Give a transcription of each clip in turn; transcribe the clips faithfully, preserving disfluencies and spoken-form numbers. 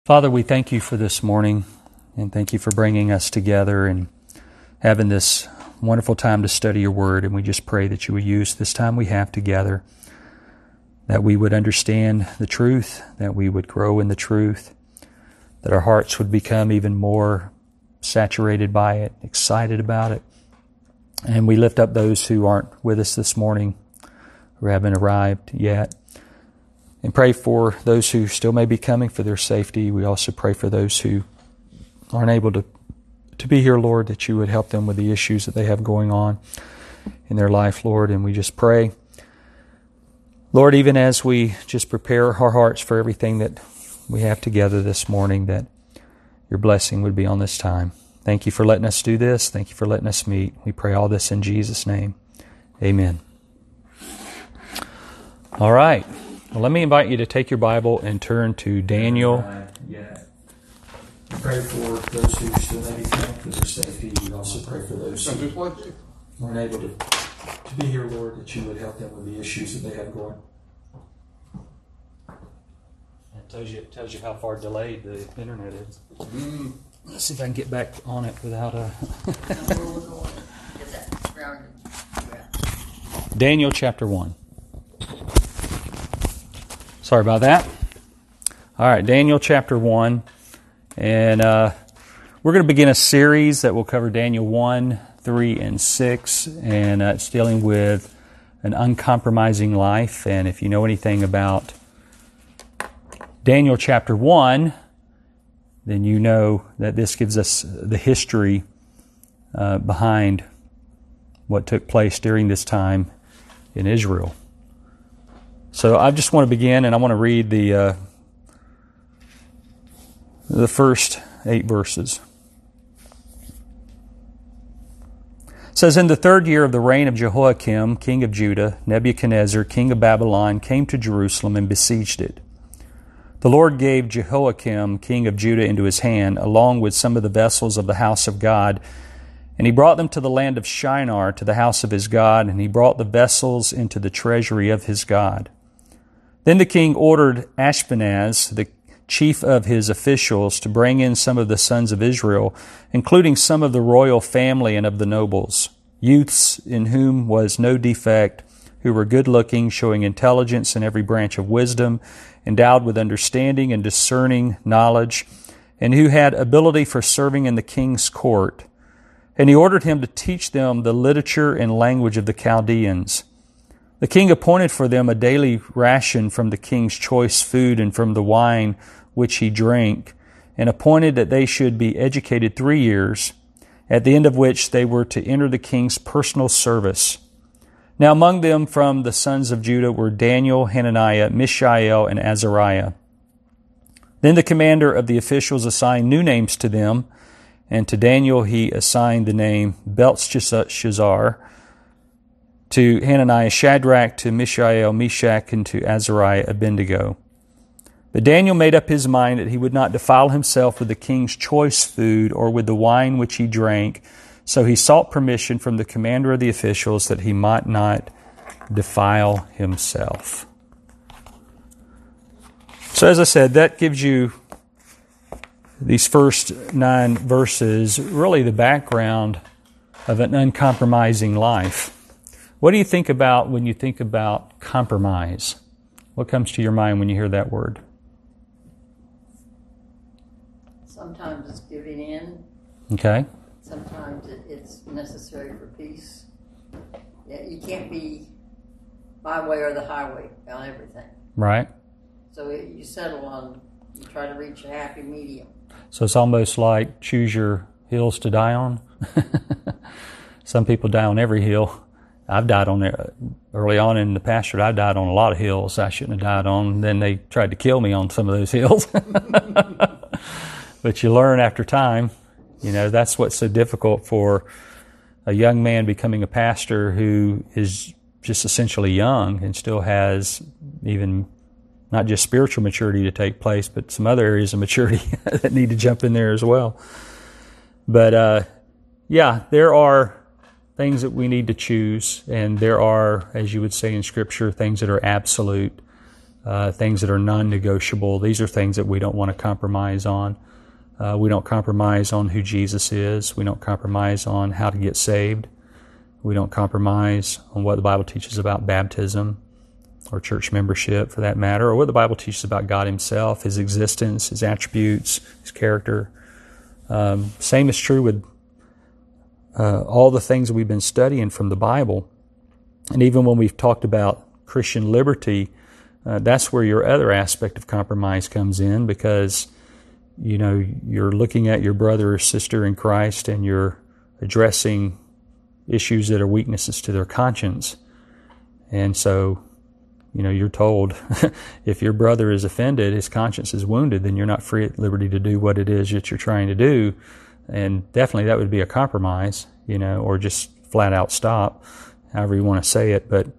Father, we thank you for this morning, and thank you for bringing us together and having this wonderful time to study your word. And we just pray that you would use this time we have together, that we would understand the truth, that we would grow in the truth, that our hearts would become even more saturated by it, excited about it. And we lift up those who aren't with us this morning, who haven't arrived yet, and pray for those who still may be coming for their safety. We also pray for those who aren't able to, to be here, Lord, that you would help them with the issues that they have going on in their life, Lord. And we just pray, Lord, even as we just prepare our hearts for everything that we have together this morning, that your blessing would be on this time. Thank you for letting us do this. Thank you for letting us meet. We pray all this in Jesus' name. Amen. All right. Well, let me invite you to take your Bible and turn to Daniel. Uh, yeah. Pray for those who still may be coming for their safety. We also pray for those who aren't able to, to be here, Lord, that you would help them with the issues that they have going. It tells you, it tells you how far delayed the internet is. Mm. Let's see if I can get back on it without a... Daniel chapter one. Sorry about that. All right, Daniel chapter one. And uh, we're going to begin a series that will cover Daniel one, three, and six. And uh, it's dealing with an uncompromising life. And if you know anything about Daniel chapter one, then you know that this gives us the history uh, behind what took place during this time in Israel. So I just want to begin, and I want to read the uh, the first eight verses. It says, "In the third year of the reign of Jehoiakim, king of Judah, Nebuchadnezzar, king of Babylon, came to Jerusalem and besieged it. The Lord gave Jehoiakim, king of Judah, into his hand, along with some of the vessels of the house of God. And he brought them to the land of Shinar, to the house of his God, and he brought the vessels into the treasury of his God. Then the king ordered Ashpenaz, the chief of his officials, to bring in some of the sons of Israel, including some of the royal family and of the nobles, youths in whom was no defect, who were good-looking, showing intelligence in every branch of wisdom, endowed with understanding and discerning knowledge, and who had ability for serving in the king's court. And he ordered him to teach them the literature and language of the Chaldeans. The king appointed for them a daily ration from the king's choice food and from the wine which he drank, and appointed that they should be educated three years, at the end of which they were to enter the king's personal service. Now among them from the sons of Judah were Daniel, Hananiah, Mishael, and Azariah. Then the commander of the officials assigned new names to them, and to Daniel he assigned the name Belteshazzar, to Hananiah Shadrach, to Mishael Meshach, and to Azariah Abednego. But Daniel made up his mind that he would not defile himself with the king's choice food or with the wine which he drank, so he sought permission from the commander of the officials that he might not defile himself." So as I said, that gives you these first nine verses, really the background of an uncompromising life. What do you think about when you think about compromise? What comes to your mind when you hear that word? Sometimes it's giving in. Okay. Sometimes it, it's necessary for peace. Yeah, you can't be my way or the highway on everything. Right. So it, you settle on, you try to reach a happy medium. So it's almost like choose your hills to die on. Some people die on every hill. I've died on there early on in the pastorate. I died on a lot of hills I shouldn't have died on. Then they tried to kill me on some of those hills. But you learn after time. You know, that's what's so difficult for a young man becoming a pastor who is just essentially young and still has even not just spiritual maturity to take place, but some other areas of maturity that need to jump in there as well. But uh, yeah, there are things that we need to choose, and there are, as you would say in Scripture, things that are absolute. uh, things that are non-negotiable. These are things that we don't want to compromise on. Uh, we don't compromise on who Jesus is. We don't compromise on how to get saved. We don't compromise on what the Bible teaches about baptism or church membership, for that matter, or what the Bible teaches about God Himself, His existence, His attributes, His character. Um, same is true with uh, all the things that we've been studying from the Bible. And even when we've talked about Christian liberty, uh, that's where your other aspect of compromise comes in, because, you know, you're looking at your brother or sister in Christ and you're addressing issues that are weaknesses to their conscience. And so, you know, you're told if your brother is offended, his conscience is wounded, then you're not free at liberty to do what it is that you're trying to do. And definitely that would be a compromise, you know, or just flat out stop, however you want to say it. But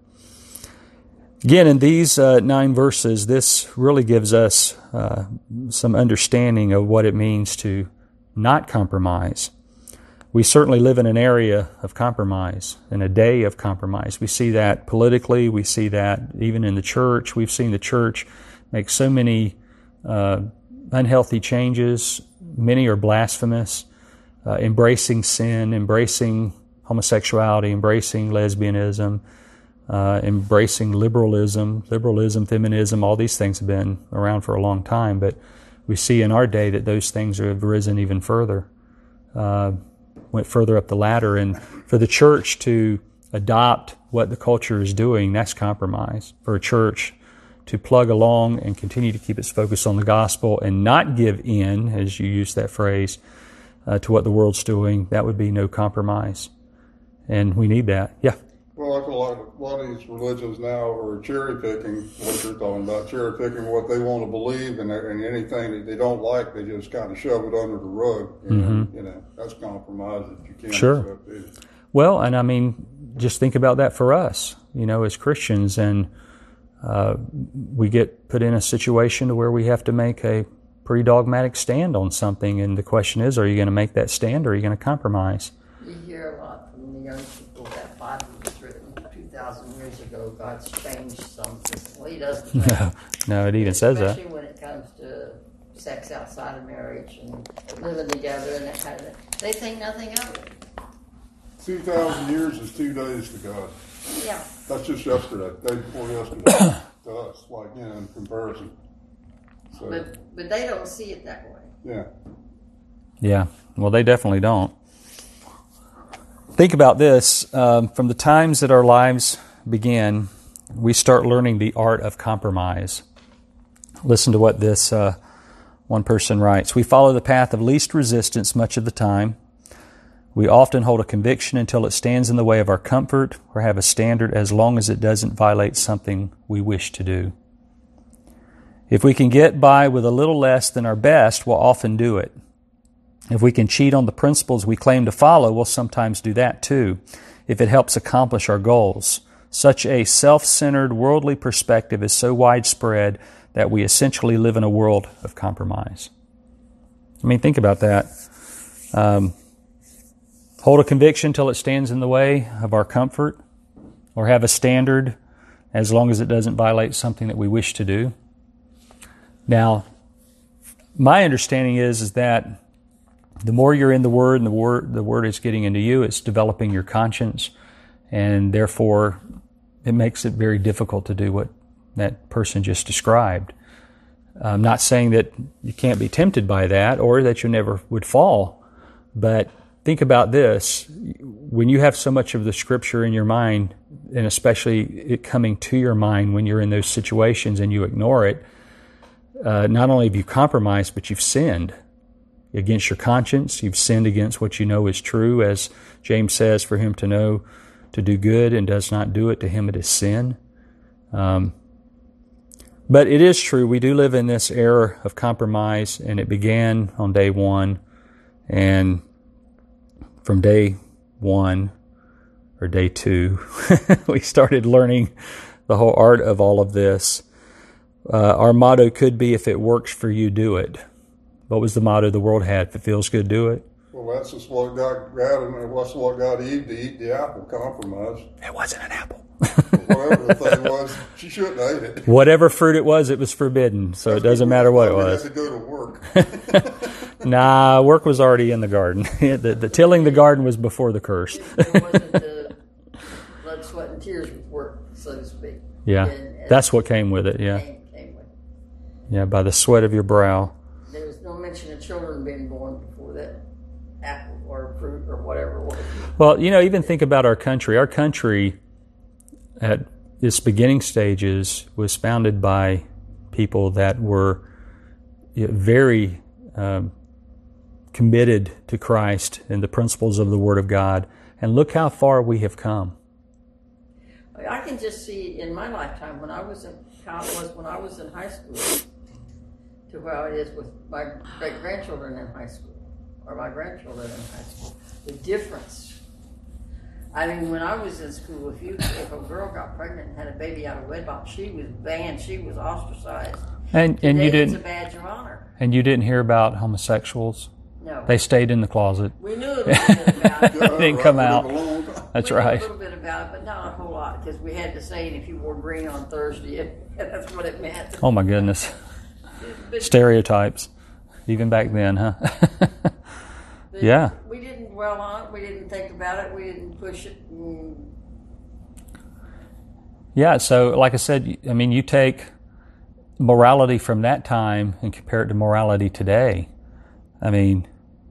again, in these uh, nine verses, this really gives us uh, some understanding of what it means to not compromise. We certainly live in an area of compromise, in a day of compromise. We see that politically. We see that even in the church. We've seen the church make so many uh, unhealthy changes. Many are blasphemous, uh, embracing sin, embracing homosexuality, embracing lesbianism, uh, embracing liberalism, liberalism, feminism. All these things have been around for a long time, but we see in our day that those things have risen even further. Uh, went further up the ladder, and for the church to adopt what the culture is doing, that's compromise. For a church to plug along and continue to keep its focus on the gospel and not give in, as you use that phrase, uh, to what the world's doing, that would be no compromise. And we need that. Yeah. Well, I feel like a lot of these religions now are cherry picking what you're talking about, cherry picking what they want to believe, and, and anything that they don't like, they just kind of shove it under the rug. You know, mm-hmm. you know that's compromise that you can't sure. accept either. Well, and I mean, just think about that for us, you know, as Christians, and uh, we get put in a situation to where we have to make a pretty dogmatic stand on something, and the question is, are you going to make that stand, or are you going to compromise? You hear a lot from the young people that Bible was written two thousand years ago. God's changed something. Well, He doesn't. No, no, it even says that. Especially when it comes to sex outside of marriage and living together and that kind of thing. They think nothing of it. two thousand years is two days to God. Yeah. That's just yesterday, day before yesterday to us, like, you know, in comparison. So, But, but they don't see it that way. yeah. Yeah, well, they definitely don't. Think about this. Um, from the times that our lives begin, we start learning the art of compromise. Listen to what this uh, one person writes. We follow the path of least resistance much of the time. We often hold a conviction until it stands in the way of our comfort, or have a standard as long as it doesn't violate something we wish to do. If we can get by with a little less than our best, we'll often do it. If we can cheat on the principles we claim to follow, we'll sometimes do that too, if it helps accomplish our goals. Such a self-centered, worldly perspective is so widespread that we essentially live in a world of compromise. I mean, think about that. Um, hold a conviction till it stands in the way of our comfort, or have a standard as long as it doesn't violate something that we wish to do. Now, my understanding is, is that the more you're in the Word and the Word, the Word is getting into you, it's developing your conscience, and therefore it makes it very difficult to do what that person just described. I'm not saying that you can't be tempted by that or that you never would fall, but think about this. When you have so much of the Scripture in your mind, and especially it coming to your mind when you're in those situations and you ignore it, uh, not only have you compromised, but you've sinned against your conscience. You've sinned against what you know is true. As James says, for him to know to do good and does not do it, to him it is sin. Um, but it is true, we do live in this era of compromise, and it began on day one. And from day one, or day two, we started learning the whole art of all of this. Uh, our motto could be, if it works for you, do it. What was the motto the world had? If it feels good, do it. Well, that's just what got Adam, and what's what got Eve to eat the apple, compromise. It wasn't an apple. Whatever the thing was, she shouldn't have ate it. Whatever fruit it was, it was forbidden, so That's it doesn't matter what it was. Had to go to work. Nah, work was already in the garden. the, the tilling the garden was before the curse. It wasn't the blood, sweat, and tears work, so to speak. Yeah, And- and that's what came with it, yeah. Came, came with. Yeah, by the sweat of your brow. There was no mention of children being born before that apple or fruit or whatever it was. Well, you know, even think about our country. Our country, at its beginning stages, was founded by people that were you know, very um, committed to Christ and the principles of the Word of God. And look how far we have come. I can just see in my lifetime when I was in how it was when I was in high school to how it is with my great grandchildren in high school or my grandchildren in high school. The difference. I mean, when I was in school, if you if a girl got pregnant and had a baby out of wedlock, she was banned. She was ostracized. And and Today you it's didn't a badge of honor. and you didn't hear about homosexuals. No, They stayed in the closet. we knew a little bit about it. Yeah, Didn't right, come we out. live a long time. That's we knew right. a little bit about it, but not a whole lot because we had to say it if you wore green on Thursday. That's what it meant. Oh my goodness. But- Stereotypes. Even back then, huh? but Yeah. We didn't dwell on it. We didn't think about it. We didn't push it. Mm. Yeah, so like I said, I mean, you take morality from that time and compare it to morality today. I mean,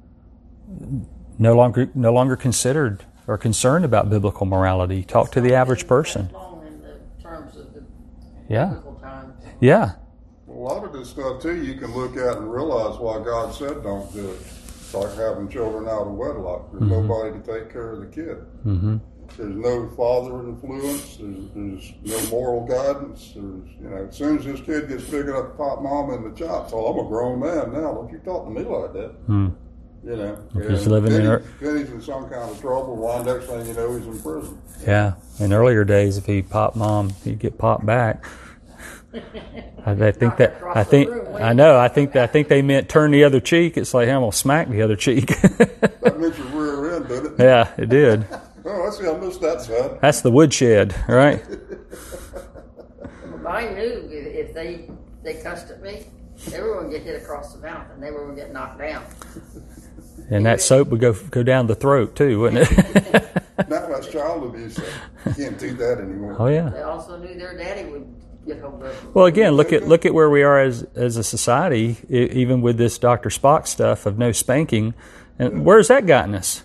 no longer no longer considered or concerned about biblical morality. Talk to the average person. That's long in the terms of the Yeah, biblical times. yeah, A lot of this stuff too, you can look at and realize why God said don't do it. It's like having children out of wedlock. There's Mm-hmm. nobody to take care of the kid. hmm There's no father influence. There's, there's no moral guidance. There's, you know, as soon as this kid gets big enough to pop mom in the chops, oh, I'm a grown man now. Don't you talk to me like that. Hmm. You know, If he's and living then, in he, a- then he's in some kind of trouble. Why, next thing you know, he's in prison. yeah. In earlier days, if he popped mom, he'd get popped back. I, I think that I think I know. I think that I think they meant turn the other cheek. It's like I'm gonna smack the other cheek. That meant your rear end, didn't it? Yeah, it did. Oh, I see. I missed that side. That's the woodshed, right? But I knew if if they they cussed at me, they were going to get hit across the mouth and they were going to get knocked down. And that soap would go go down the throat too, wouldn't it? Now that's child abuse. So you can't do that anymore. Oh yeah. They also knew their daddy would get hold of them. Well, again, look at look at where we are as as a society, e- even with this Doctor Spock stuff of no spanking, and where's that gotten us?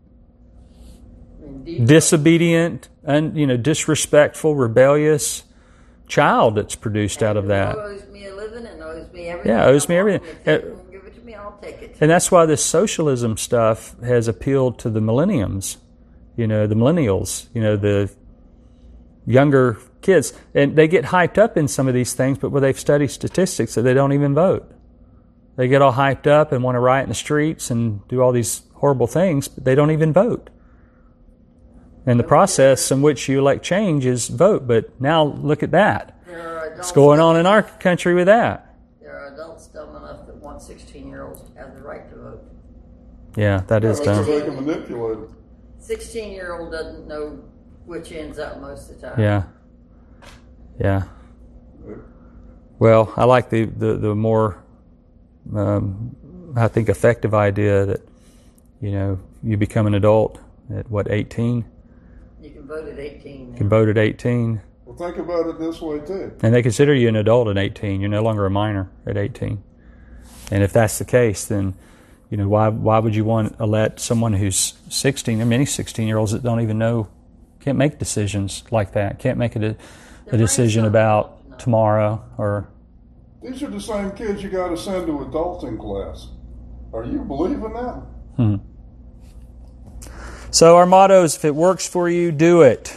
I mean, deep- Disobedient, and you know, disrespectful, rebellious child that's produced out of that. Owes me a living and owes me everything. Yeah, owes me everything. If they won't give it to me, I'll take it. And that's why this socialism stuff has appealed to the millenniums, you know, the millennials, you know, the younger kids. And they get hyped up in some of these things, but where they've studied statistics that they don't even vote. They get all hyped up and want to riot in the streets and do all these horrible things, but they don't even vote. And the process in which you elect change is vote. But now look at that. There are adults, What's going on in our country with that? There are adults dumb enough that want sixteen-year-olds to have the right to vote. Yeah, that is So dumb. they can manipulate it. sixteen-year-old doesn't know which ends up most of the time. Yeah. Yeah. Well, I like the, the, the more, um, I think, effective idea that, you know, you become an adult at, what, eighteen? You can vote at eighteen. You can vote at eighteen. Well, think about it this way too. And they consider you an adult at eighteen. You're no longer a minor at eighteen. And if that's the case, then, you know, why why would you want to let someone who's sixteen, there are many sixteen-year-olds that don't even know, can't make decisions like that, can't make a, de- a decision about tomorrow or... These are the same kids you got to send to adulting class. Are you believing that? Hmm. So our motto is, if it works for you, do it.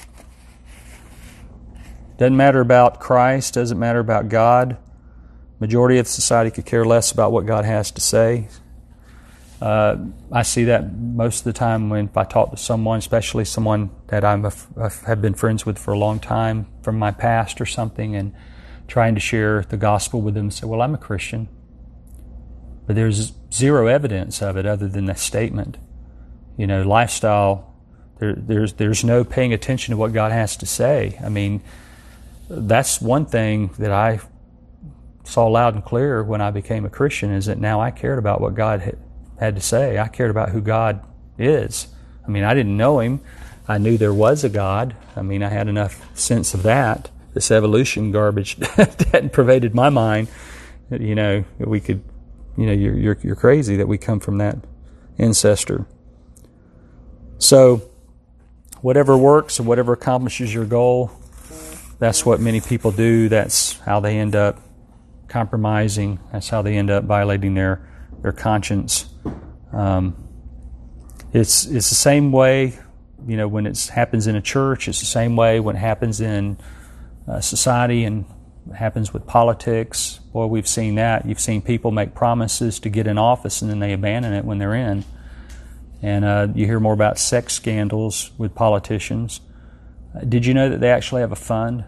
Doesn't matter about Christ, doesn't matter about God. Majority of society could care less about what God has to say. Uh, I see that most of the time when if I talk to someone, especially someone that I'm a, I have been friends with for a long time from my past or something, and trying to share the gospel with them, say, well, I'm a Christian. but there's zero evidence of it other than that statement. You know, lifestyle, there, there's there's no paying attention to what God has to say. I mean, that's one thing that I saw loud and clear when I became a Christian, is that now I cared about what God had, had to say. I cared about who God is. I mean, I didn't know Him. I knew there was a God. I mean, I had enough sense of that. This evolution garbage hadn't pervaded my mind. You know, we could, you know, you're, you're you're crazy that we come from that ancestor. So, whatever works or whatever accomplishes your goal, that's what many people do. That's how they end up compromising. That's how they end up violating their their conscience. Um, it's it's the same way, you know, when it happens in a church. It's the same way when it happens in uh, society and happens with politics. Boy, we've seen that. You've seen people make promises to get in office and then they abandon it when they're in. And uh, you hear more about sex scandals with politicians. Uh, did you know that they actually have a fund?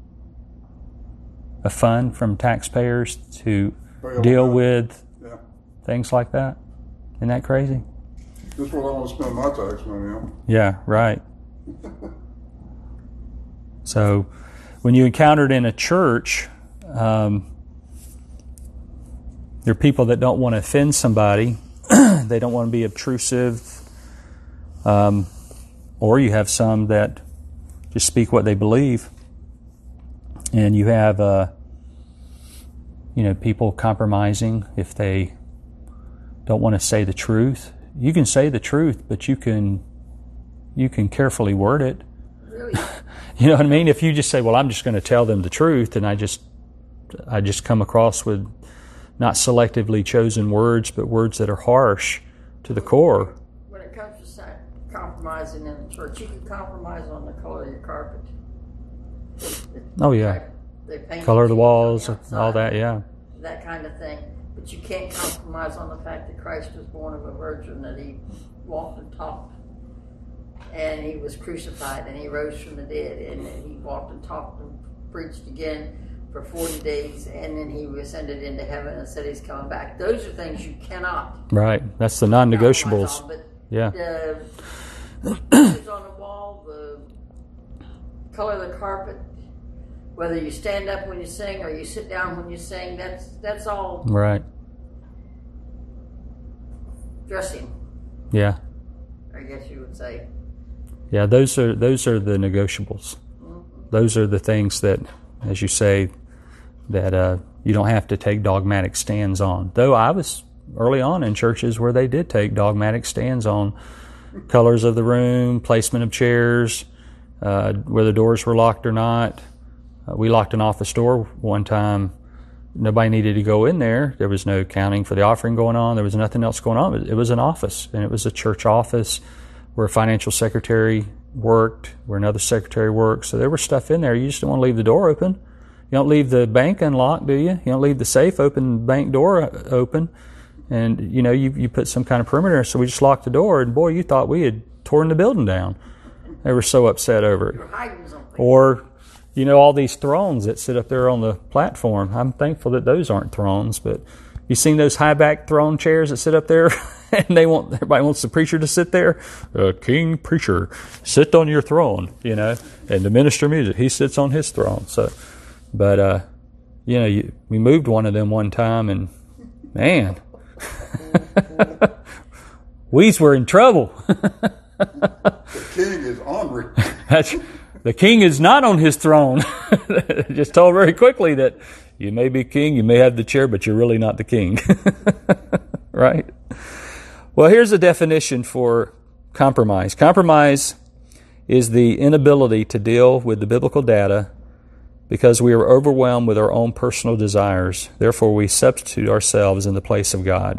A fund from taxpayers to deal with yeah. things like that? Isn't that crazy? That's what I want to spend my tax money on. Yeah, right. So, when you encounter it in a church, um, there are people that don't want to offend somebody. They don't want to be obtrusive. Um, or you have some that just speak what they believe. And you have, uh, you know, people compromising if they don't want to say the truth. You can say the truth, but you can you can carefully word it. Really? You know what I mean? If you just say, "Well, I'm just going to tell them the truth," and I just I just come across with not selectively chosen words, but words that are harsh to the core. When it comes to compromising in the church, you can compromise on the color of your carpet. Oh yeah, they paint color of the on walls, outside, all that. Yeah, that kind of thing. But you can't compromise on the fact that Christ was born of a virgin, that He walked and talked, and He was crucified, and He rose from the dead, and then He walked and talked and preached again for forty days, and then He ascended into heaven and said He's coming back. Those are things you cannot. Right. That's the non-negotiables. On, but yeah. The pictures on the wall, the color of the carpet, whether you stand up when you sing or you sit down when you sing, that's that's all right. Dressing. Yeah. I guess you would say. Yeah, those are those are the negotiables. Mm-hmm. Those are the things that, as you say, that uh, you don't have to take dogmatic stands on. Though I was early on in churches where they did take dogmatic stands on colors of the room, placement of chairs, uh, whether doors were locked or not. Uh, we locked an office door one time. Nobody needed to go in there. There was no counting for the offering going on. There was nothing else going on. It was an office, and it was a church office where a financial secretary worked, where another secretary worked. So there was stuff in there. You just don't want to leave the door open. You don't leave the bank unlocked, do you? You don't leave the safe open, the bank door open. And, you know, you, you put some kind of perimeter. So we just locked the door, and boy, you thought we had torn the building down. They were so upset over it. You're hiding something. Or, you know, all these thrones that sit up there on the platform. I'm thankful that those aren't thrones, but you seen those high back throne chairs that sit up there, and they want everybody wants the preacher to sit there. Uh, King preacher, sit on your throne, you know, and the minister music, he sits on his throne. So, but uh, you know, you, we moved one of them one time, and man, we's were in trouble. The king is ornery. That's. The king is not on his throne. Just told very quickly that you may be king, you may have the chair, but you're really not the king. Right? Well, here's a definition for compromise. Compromise is the inability to deal with the biblical data because we are overwhelmed with our own personal desires. Therefore, we substitute ourselves in the place of God.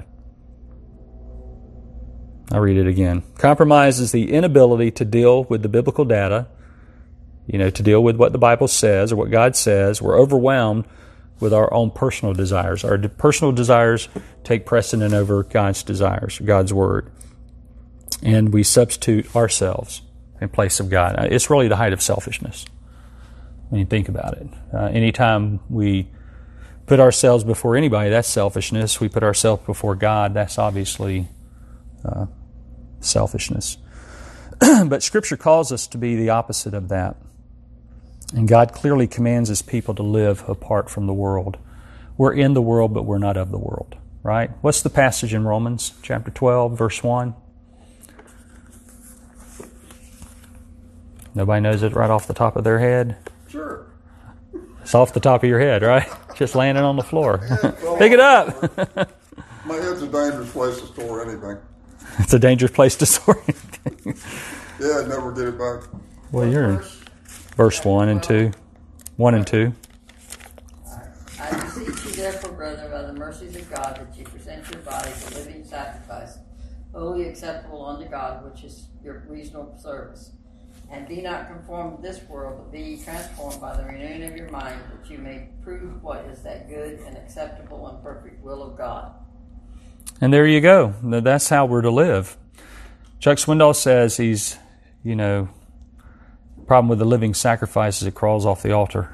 I'll read it again. Compromise is the inability to deal with the biblical data, you know, to deal with what the Bible says or what God says. We're overwhelmed with our own personal desires. Our personal desires take precedent over God's desires, God's Word. And we substitute ourselves in place of God. It's really the height of selfishness when you think about it. Uh, anytime we put ourselves before anybody, that's selfishness. We put ourselves before God, that's obviously uh, selfishness. But Scripture calls us to be the opposite of that. And God clearly commands His people to live apart from the world. We're in the world, but we're not of the world, right? What's the passage in Romans chapter twelve, verse one? Nobody knows it right off the top of their head? Sure. It's off the top of your head, right? Just landing on the floor. Pick it up. My head's a dangerous place to store anything. It's a dangerous place to store anything. Yeah, I'd never get it back. Well, you're in verse one and two. One and two. I beseech you therefore, brethren, by the mercies of God, that you present your bodies a living sacrifice, wholly acceptable unto God, which is your reasonable service. And be not conformed to this world, but be ye transformed by the renewing of your mind, that you may prove what is that good and acceptable and perfect will of God. And there you go. That's how we're to live. Chuck Swindoll says he's, you know, problem with the living sacrifice is it crawls off the altar.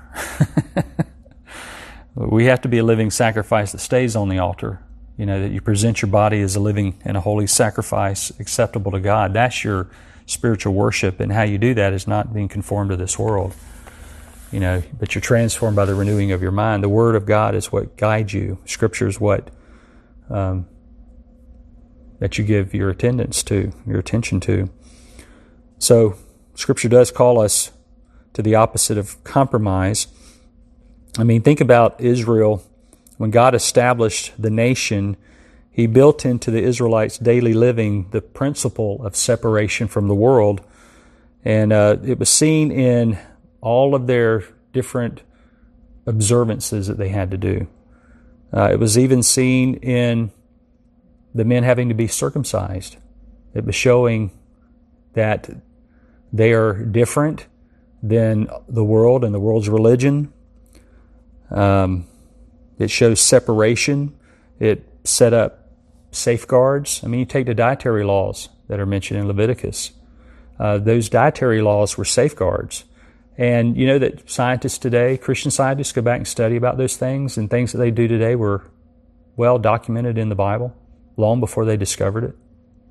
We have to be a living sacrifice that stays on the altar. You know, that you present your body as a living and a holy sacrifice acceptable to God. That's your spiritual worship, and how you do that is not being conformed to this world. You know, but you're transformed by the renewing of your mind. The Word of God is what guides you. Scripture is what um, that you give your attendance to, your attention to. So, Scripture does call us to the opposite of compromise. I mean, think about Israel. When God established the nation, He built into the Israelites' daily living the principle of separation from the world. And uh, it was seen in all of their different observances that they had to do. Uh, it was even seen in the men having to be circumcised. It was showing that they are different than the world and the world's religion. Um, it shows separation. It set up safeguards. I mean, you take the dietary laws that are mentioned in Leviticus. Uh, those dietary laws were safeguards. And you know that scientists today, Christian scientists, go back and study about those things, and things that they do today were well documented in the Bible long before they discovered it.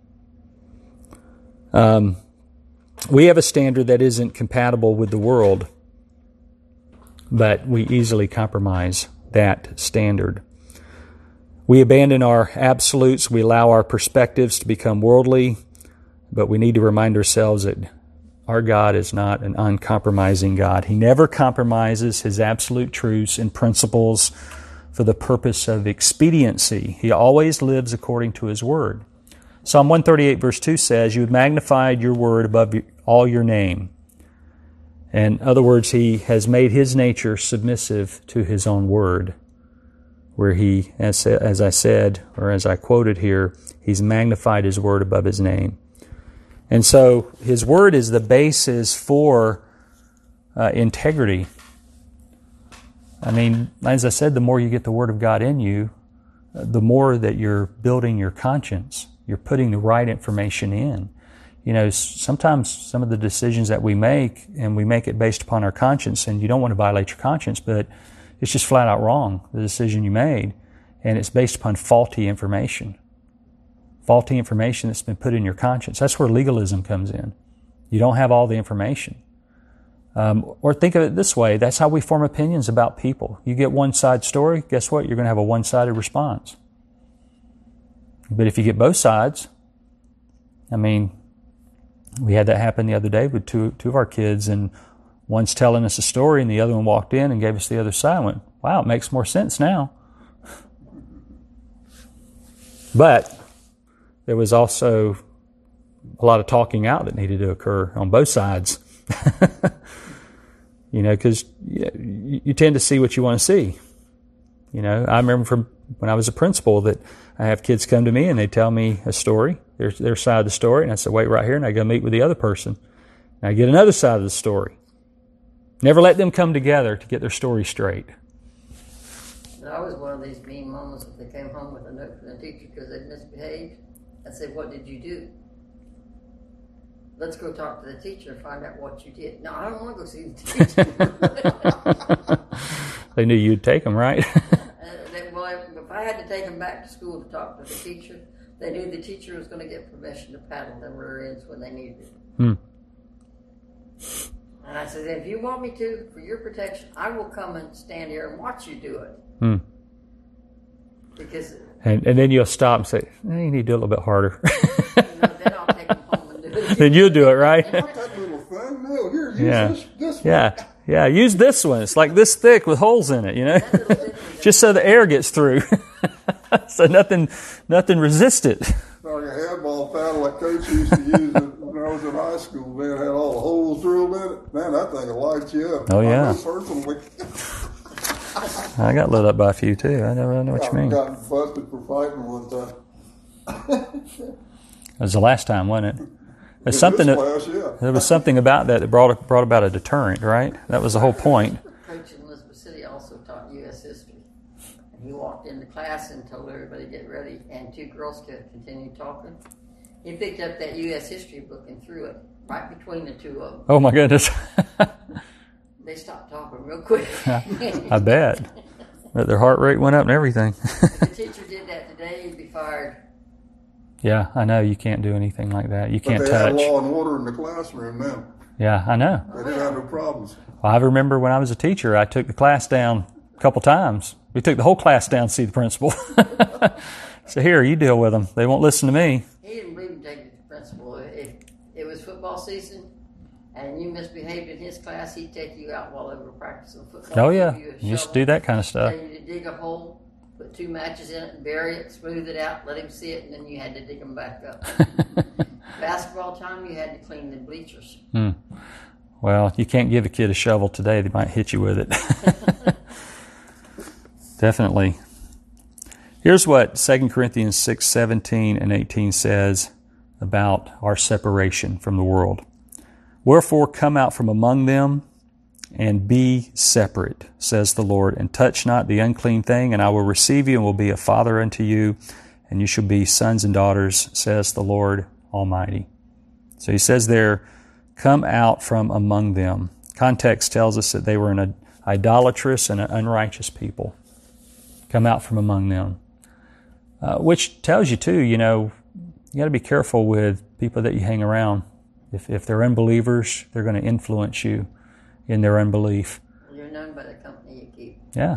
Um, we have a standard that isn't compatible with the world, but we easily compromise that standard. We abandon our absolutes. We allow our perspectives to become worldly, but we need to remind ourselves that our God is not an uncompromising God. He never compromises His absolute truths and principles for the purpose of expediency. He always lives according to His Word. Psalm one thirty-eight verse two says, "You have magnified your Word above all your name." In other words, He has made His nature submissive to His own Word, where He, as, as I said, or as I quoted here, He's magnified His Word above His name. And so His Word is the basis for uh, integrity. I mean, as I said, the more you get the Word of God in you, the more that you're building your conscience. You're putting the right information in. You know, sometimes some of the decisions that we make, and we make it based upon our conscience, and you don't want to violate your conscience, but it's just flat out wrong, the decision you made, and it's based upon faulty information. Faulty information that's been put in your conscience. That's where legalism comes in. You don't have all the information. Um, or think of it this way, that's how we form opinions about people. You get one side story, guess what? You're going to have a one-sided response. But if you get both sides, I mean, we had that happen the other day with two, two of our kids, and one's telling us a story and the other one walked in and gave us the other side. I went, wow, it makes more sense now. But there was also a lot of talking out that needed to occur on both sides. You know, because you, you tend to see what you want to see. You know, I remember from when I was a principal that I have kids come to me and they tell me a story, their, their side of the story, and I said, wait right here, and I go meet with the other person. And I get another side of the story. Never let them come together to get their story straight. I was one of these mean mamas that they came home with a note from the teacher because they'd misbehaved. I said, what did you do? Let's go talk to the teacher and find out what you did. No, I don't want to go see the teacher. They knew you'd take them, right? back to school to talk to the teacher, they knew the teacher was going to get permission to paddle them rear ends when they needed it. Hmm. And I said, if you want me to, for your protection, I will come and stand here and watch you do it. Hmm. Because And, and then you'll stop and say, eh, you need to do it a little bit harder. you know, then I'll take them home and do it. Then you'll do it, right? Not that little thing. No, here, use Yeah. this, this one. Yeah. Yeah. Use this one. It's like this thick with holes in it, you know, That little bitty one. just so the air gets through. So nothing, nothing resists it. Like a handball paddle like Coach used to use it when I was in high school. Man, had all the holes drilled in it. Man, that thing will light you up. Oh, yeah. I know personally. I got lit up by a few too. I know, I know what you I've mean. That gotten busted for fighting one time. was the last time, wasn't it? There's In something this that, class, yeah. there was something about that that brought brought about a deterrent, right? That was the whole point. Coach in Elizabeth City also taught U S history. And he walked into class and told everybody to get ready, and two girls could continue talking. He picked up that U S history book and threw it right between the two of them. Oh my goodness. They stopped talking real quick. I bet. But their heart rate went up and everything. If the teacher did that today, he'd be fired. Yeah, I know. You can't do anything like that. You But can't they touch. had law and order in the classroom then. Yeah, I know. They didn't have no problems. Well, I remember when I was a teacher, I took the class down a couple times. We took the whole class down to see the principal. So here, you deal with them. They won't listen to me. He didn't believe in taking it to the principal. If it was football season and you misbehaved in his class, he'd take you out while they were practicing football. Oh, yeah. Give you a You used to shovel, do that kind of stuff. tell you to dig a hole, put two matches in it, bury it, smooth it out, let him see it, and then you had to dig them back up. Basketball time, you had to clean the bleachers. Hmm. Well, you can't give a kid a shovel today. They might hit you with it. Definitely. Here's what Second Corinthians six, seventeen and eighteen says about our separation from the world. Wherefore come out from among them and be separate, says the Lord, and touch not the unclean thing, and I will receive you and will be a father unto you, and you shall be sons and daughters, says the Lord Almighty. So he says there, come out from among them. Context tells us that they were an idolatrous and an unrighteous people. Come out from among them. Uh, which tells you too, you know, you got to be careful with people that you hang around. If if they're unbelievers, they're going to influence you in their unbelief. You're known by the company you keep. Yeah.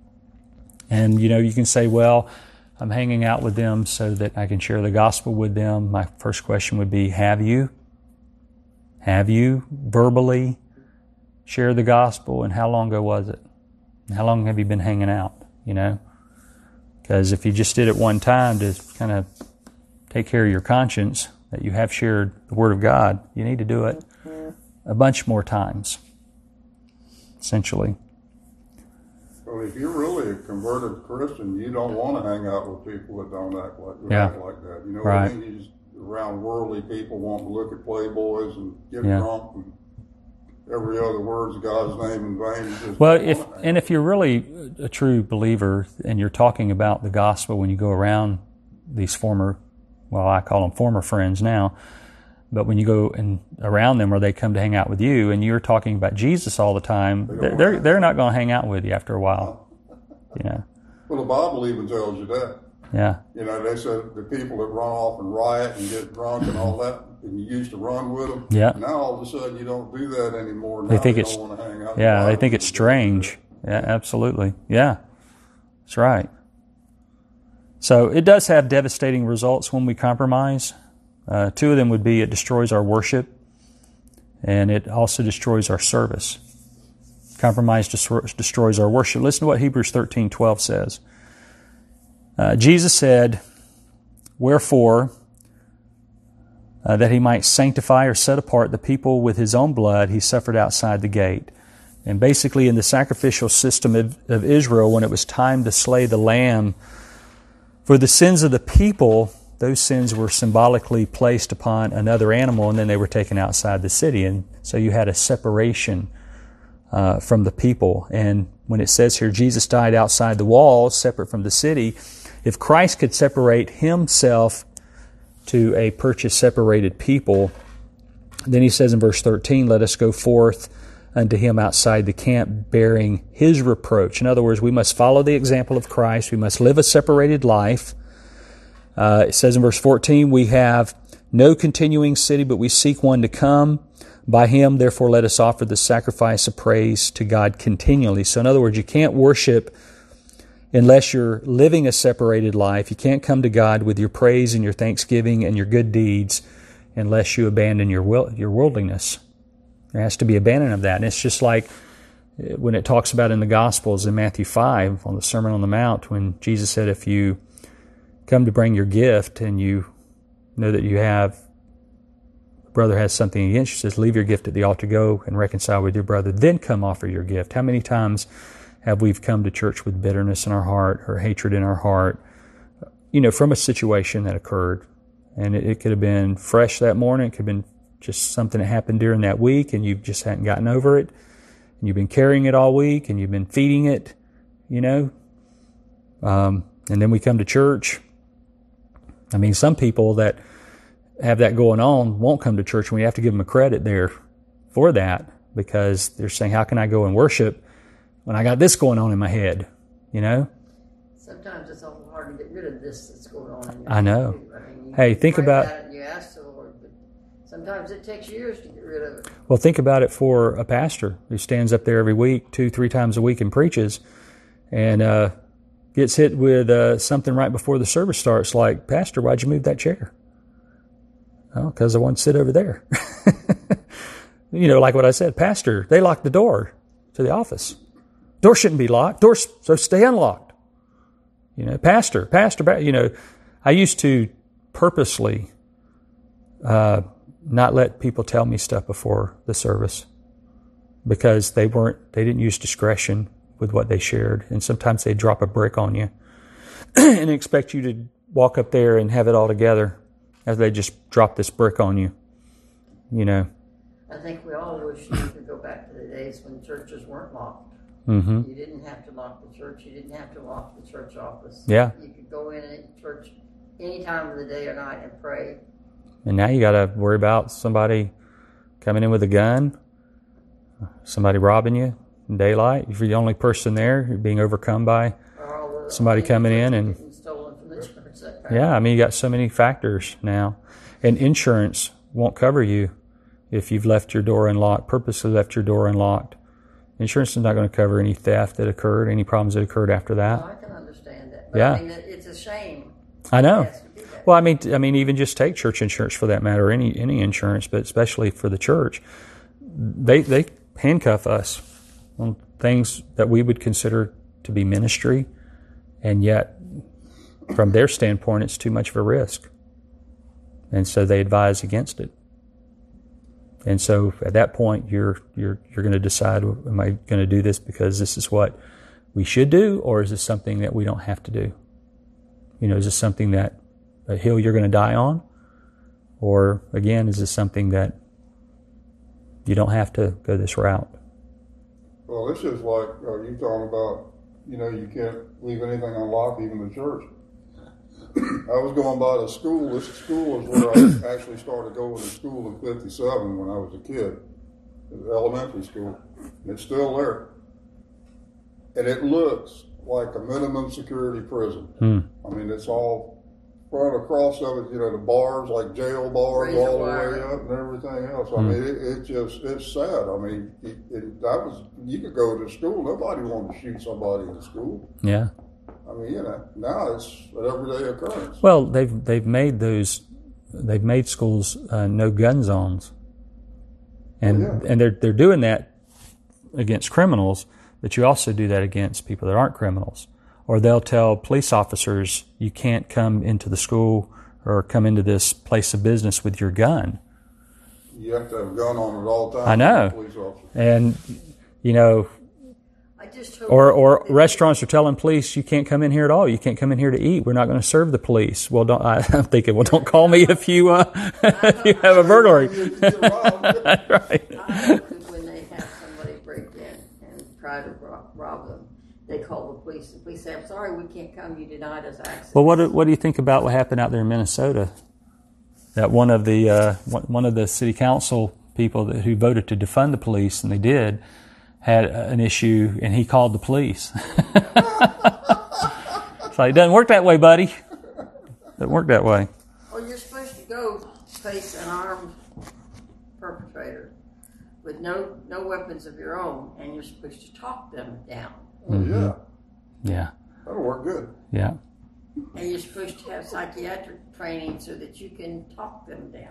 And, you know, you can say, well, I'm hanging out with them so that I can share the gospel with them. My first question would be, have you? Have you verbally shared the gospel? And how long ago was it? How long have you been hanging out, you know? Because if you just did it one time to kind of take care of your conscience, that you have shared the Word of God, you need to do it a bunch more times, essentially. Well, if you're really a converted Christian, you don't want to hang out with people that don't act like, Yeah. act like that. You know Right. what I mean? You just around worldly people want to look at playboys and get Yeah. drunk and every other word's God's name in vain. You just Well, don't if wanna hang and if you're really a true believer and you're talking about the gospel when you go around these former, well, I call them former friends now, but when you go and around them or they come to hang out with you and you're talking about Jesus all the time, they're they're, they're not going to hang out with you after a while. You know, Well, the Bible even tells you that. yeah, You know, they said the people that run off and riot and get drunk and all that, and you used to run with them. Yeah. Now all of a sudden you don't do that anymore. Now They think they it's- don't want to hang out. yeah, The they Bible think it's says strange. Yeah, absolutely. Yeah, that's right. So it does have devastating results when we compromise. Uh, two of them would be it destroys our worship, and it also destroys our service. Compromise des- destroys our worship. Listen to what Hebrews thirteen twelve says. Uh, Jesus said, wherefore, uh, that he might sanctify or set apart the people with his own blood, he suffered outside the gate. And basically in the sacrificial system of, of Israel, when it was time to slay the lamb for the sins of the people, those sins were symbolically placed upon another animal and then they were taken outside the city. And so you had a separation uh, from the people. And when it says here, Jesus died outside the walls, separate from the city, if Christ could separate himself to a purchased, separated people, then he says in verse thirteen, let us go forth unto him outside the camp, bearing his reproach. In other words, we must follow the example of Christ. We must live a separated life. Uh, it says in verse fourteen, we have no continuing city, but we seek one to come. By him, therefore, let us offer the sacrifice of praise to God continually. So in other words, you can't worship unless you're living a separated life. You can't come to God with your praise and your thanksgiving and your good deeds unless you abandon your will, your worldliness. There has to be abandon of that. And it's just like when it talks about in the Gospels in Matthew five on the Sermon on the Mount, when Jesus said, if you come to bring your gift and you know that you have, brother has something against you, says, leave your gift at the altar, go and reconcile with your brother, then come offer your gift. How many times have we come to church with bitterness in our heart or hatred in our heart, you know, from a situation that occurred? And it, it could have been fresh that morning. It could have been just something that happened during that week and you just hadn't gotten over it. And you've been carrying it all week and you've been feeding it, you know. Um, and then we come to church. I mean, some people that have that going on won't come to church, and we have to give them a credit there for that, because they're saying, how can I go and worship when I got this going on in my head, you know? Sometimes it's awful hard to get rid of this that's going on in your I know. head. I mean, you Hey, think pray about- it and you ask the Lord, but sometimes it takes years to get rid of it. Well, think about it for a pastor who stands up there every week, two, three times a week and preaches, and uh, gets hit with uh, something right before the service starts, like, Pastor, why'd you move that chair? Oh, because I want to sit over there. You know, like what I said, Pastor, they locked the door to the office. Door shouldn't be locked. Doors supposed to stay unlocked. You know, Pastor, Pastor, you know, I used to purposely uh, not let people tell me stuff before the service, because they weren't, they didn't use discretion with what they shared. And sometimes they'd drop a brick on you and expect you to walk up there and have it all together, as they just drop this brick on you, you know. I think we all wish you could go back to the days when churches weren't locked. Mm-hmm. You didn't have to lock the church. You didn't have to lock the church office. Yeah. You could go in at church any time of the day or night and pray. And now you got to worry about somebody coming in with a gun, somebody robbing you in daylight. If you're the only person there, you're being overcome by Or all the somebody coming in and getting stolen from the church. That kind yeah, I mean, you got so many factors now. And insurance won't cover you if you've left your door unlocked, purposely left your door unlocked. Insurance is not going to cover any theft that occurred, any problems that occurred after that. Well, I can understand that. But Yeah. I mean, it- it's a shame. I know. It has to be that. Well, I mean, I mean, even just take church insurance for that matter, any any insurance, but especially for the church, they they handcuff us on things that we would consider to be ministry, and yet, from their standpoint, it's too much of a risk, and so they advise against it. And so, at that point, you're you're you're going to decide: am I going to do this because this is what we should do, or is this something that we don't have to do? You know, is this something that a hill you're going to die on? Or, again, is this something that you don't have to go this route? Well, this is like uh, you talking about, you know, you can't leave anything unlocked, even the church. I was going by the school. This school is where I actually started going to school in fifty-seven when I was a kid. It was elementary school. And it's still there. And it looks like a minimum security prison. Hmm. I mean, it's all front across of it, you know, the bars, like jail bars, Razor all the wire. way up and everything else. I Hmm. mean, it, it just, it's sad. I mean, it, it, that was, you could go to school. Nobody wanted to shoot somebody in school. Yeah. I mean, you know, now it's an everyday occurrence. Well, they've they've made those, they've made schools uh, no gun zones, and Oh, yeah. and they're they're doing that against criminals, but you also do that against people that aren't criminals. Or they'll tell police officers, you can't come into the school or come into this place of business with your gun. You have to have a gun on at all times. I know. Police officer. And, you know, I just hope or or that- restaurants are telling police, you can't come in here at all. You can't come in here to eat. We're not going to serve the police. Well, don't, I, I'm thinking, well, don't call me if you uh, if you have a burglary. You get robbed. Right. I hope that when they have somebody break in and try to rob, rob them, they call the police. The police say, "I'm sorry, we can't come. You denied us access." Well, what do, what do you think about what happened out there in Minnesota? That one of the uh, one one of the city council people that, who voted to defund the police, and they did, had an issue, and he called the police. It's like, it doesn't work that way, buddy. It doesn't work that way. Well, you're supposed to go face an armed perpetrator with no no weapons of your own, and you're supposed to talk them down. Mm-hmm. Yeah. Yeah. That'll work good. Yeah. And you're supposed to have psychiatric training so that you can talk them down.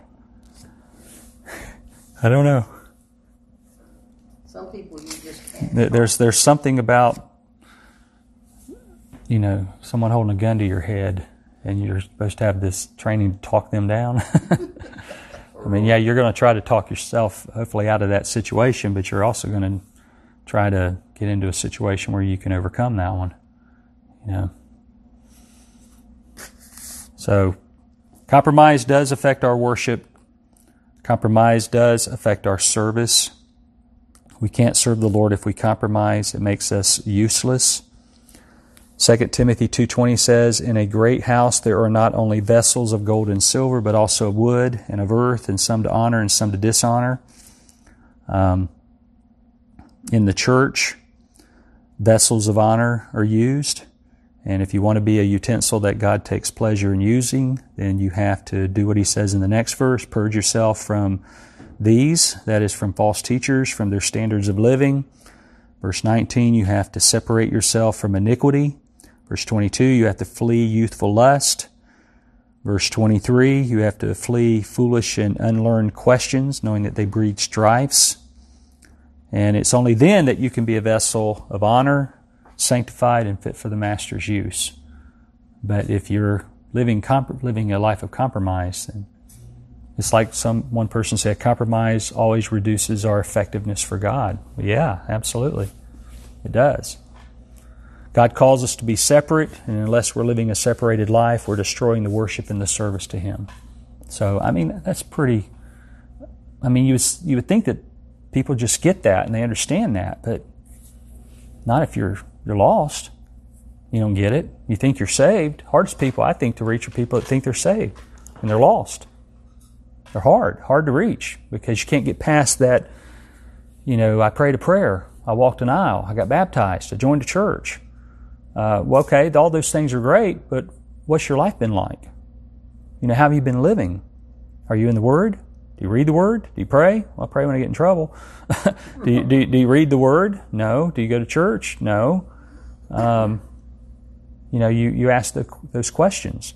I don't know. Some people you just can't. There's there's something about, you know, someone holding a gun to your head, and you're supposed to have this training to talk them down. I mean, yeah, you're going to try to talk yourself, hopefully, out of that situation, but you're also going to try to get into a situation where you can overcome that one. You know. So, compromise does affect our worship. Compromise does affect our service. We can't serve the Lord if we compromise. It makes us useless. Second Timothy two twenty says, "In a great house there are not only vessels of gold and silver, but also of wood and of earth, and some to honor and some to dishonor." Um, in the church, vessels of honor are used. And if you want to be a utensil that God takes pleasure in using, then you have to do what he says in the next verse, purge yourself from these, that is from false teachers, from their standards of living. Verse nineteen, you have to separate yourself from iniquity. Verse twenty-two, you have to flee youthful lust. Verse twenty-three, you have to flee foolish and unlearned questions, knowing that they breed strifes. And it's only then that you can be a vessel of honor, sanctified and fit for the Master's use. But if you're living comp- living a life of compromise, then it's like some one person said, compromise always reduces our effectiveness for God. Well, yeah, absolutely. It does. God calls us to be separate, and unless we're living a separated life, we're destroying the worship and the service to Him. So, I mean, that's pretty... I mean, you, you would think that people just get that and they understand that, but not if you're you're lost. You don't get it. You think you're saved. Hardest people, I think, to reach are people that think they're saved, and they're lost. They're hard, hard to reach, because you can't get past that, you know, I prayed a prayer, I walked an aisle, I got baptized, I joined a church. Uh, well, okay, all those things are great, but what's your life been like? You know, how have you been living? Are you in the Word? Do you read the Word? Do you pray? Well, I pray when I get in trouble. do, you, do, you, do you read the Word? No. Do you go to church? No. Um, you know, you, you ask the, those questions.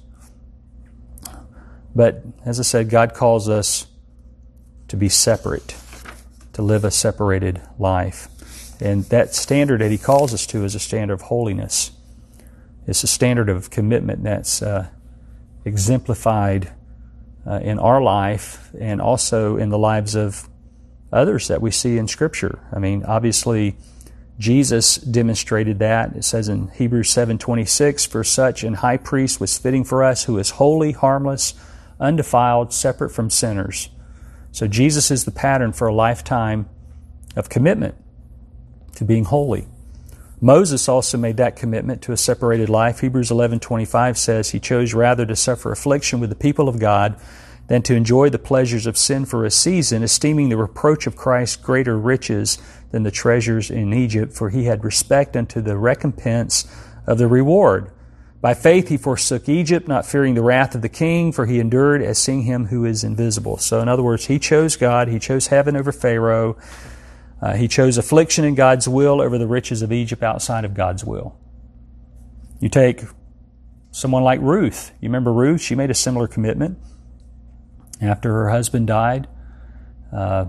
But, as I said, God calls us to be separate, to live a separated life. And that standard that He calls us to is a standard of holiness. It's a standard of commitment that's uh, exemplified uh, in our life and also in the lives of others that we see in Scripture. I mean, obviously, Jesus demonstrated that. It says in Hebrews seven twenty-six, "For such an high priest was fitting for us, who is holy, harmless, undefiled, separate from sinners." So Jesus is the pattern for a lifetime of commitment to being holy. Moses also made that commitment to a separated life. Hebrews eleven twenty-five says he chose rather to suffer affliction with the people of God than to enjoy the pleasures of sin for a season, esteeming the reproach of Christ greater riches than the treasures in Egypt, for he had respect unto the recompense of the reward. By faith he forsook Egypt, not fearing the wrath of the king, for he endured as seeing him who is invisible. So in other words, he chose God, he chose heaven over Pharaoh, uh, he chose affliction in God's will over the riches of Egypt outside of God's will. You take someone like Ruth. You remember Ruth? She made a similar commitment. After her husband died, uh,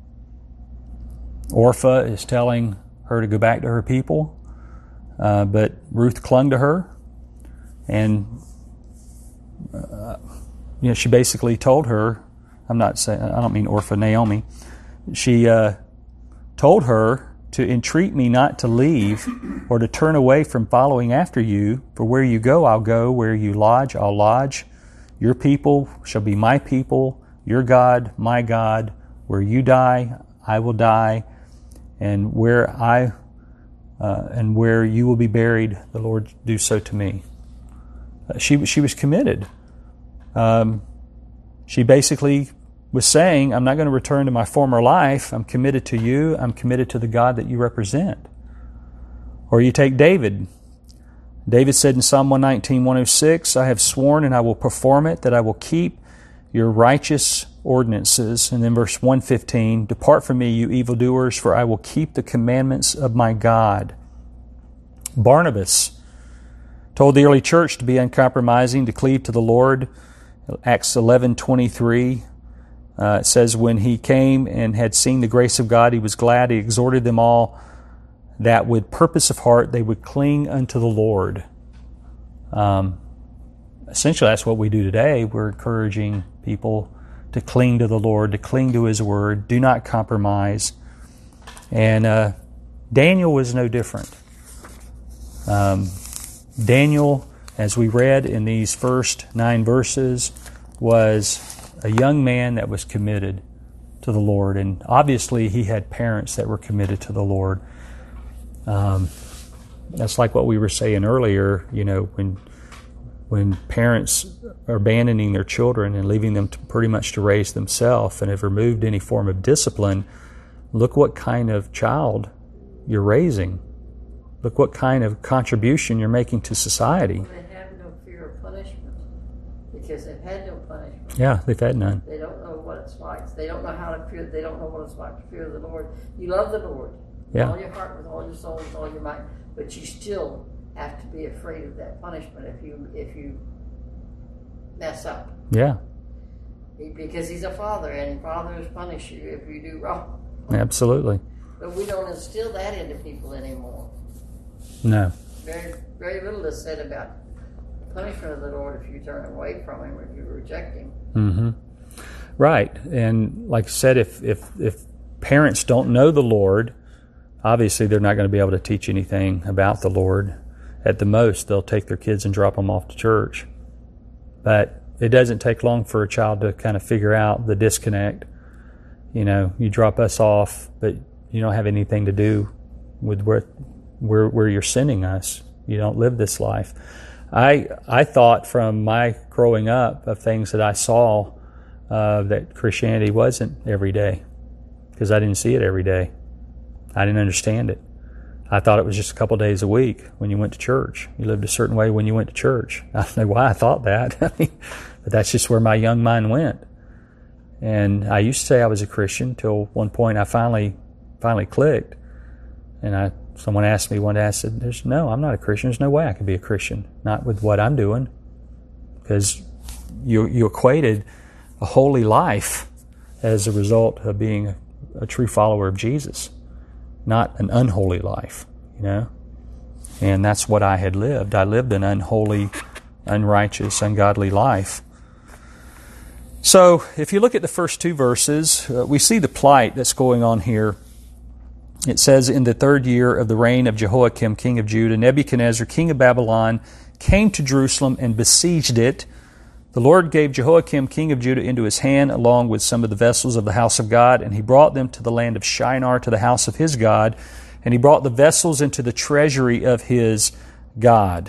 Orpah is telling her to go back to her people, uh, but Ruth clung to her. And uh, you know, she basically told her, I'm not saying, I don't mean Orpah, Naomi. She uh, told her to entreat me not to leave or to turn away from following after you. For where you go, I'll go. Where you lodge, I'll lodge. Your people shall be my people. Your God, my God. Where you die, I will die. And where I uh, and where you will be buried, the Lord do so to me. She she was committed. Um, she basically was saying, I'm not going to return to my former life. I'm committed to you. I'm committed to the God that you represent. Or you take David. David said in Psalm one nineteen, one oh six, I have sworn and I will perform it, that I will keep your righteous ordinances. And then verse one fifteen, depart from me, you evildoers, for I will keep the commandments of my God. Barnabas told the early church to be uncompromising, to cleave to the Lord. Acts eleven twenty-three, uh, it says, when he came and had seen the grace of God, he was glad. He exhorted them all that with purpose of heart they would cling unto the Lord. Um, essentially, that's what we do today. We're encouraging people to cling to the Lord, to cling to His Word, do not compromise. And uh, Daniel was no different. Um, Daniel, as we read in these first nine verses, was a young man that was committed to the Lord. And obviously he had parents that were committed to the Lord. Um, that's like what we were saying earlier, you know, when when parents are abandoning their children and leaving them to pretty much to raise themselves and have removed any form of discipline, look what kind of child you're raising. Look what kind of contribution you're making to society. Well, they have no fear of punishment because they've had no punishment. Yeah, they've had none. They don't know what it's like. They don't know how to fear. They don't know what it's like to fear the Lord. You love the Lord. Yeah. With all your heart, with all your soul, with all your mind, but you still have to be afraid of that punishment if you if you mess up. Yeah. Because He's a father, and fathers punish you if you do wrong. Absolutely. But we don't instill that into people anymore. No. Very very little is said about the punishment of the Lord if you turn away from Him, if you reject Him. Mm-hmm. Right. And like I said, if if if parents don't know the Lord, obviously they're not going to be able to teach anything about the Lord. At the most, they'll take their kids and drop them off to church. But it doesn't take long for a child to kind of figure out the disconnect. You know, you drop us off, but you don't have anything to do with where where, where you're sending us. You don't live this life. I I thought from my growing up of things that I saw uh, that Christianity wasn't every day, because I didn't see it every day. I didn't understand it. I thought it was just a couple days a week when you went to church. You lived a certain way when you went to church. I don't know why I thought that, but that's just where my young mind went. And I used to say I was a Christian till one point I finally finally clicked. And I someone asked me one day, I said, "There's no, I'm not a Christian. There's no way I can be a Christian, not with what I'm doing." Because you you equated a holy life as a result of being a, a true follower of Jesus, not an unholy life, you know? And that's what I had lived. I lived an unholy, unrighteous, ungodly life. So, if you look at the first two verses, uh, we see the plight that's going on here. It says, in the third year of the reign of Jehoiakim, king of Judah, Nebuchadnezzar, king of Babylon, came to Jerusalem and besieged it. The Lord gave Jehoiakim, king of Judah, into his hand, along with some of the vessels of the house of God, and he brought them to the land of Shinar, to the house of his God, and he brought the vessels into the treasury of his God.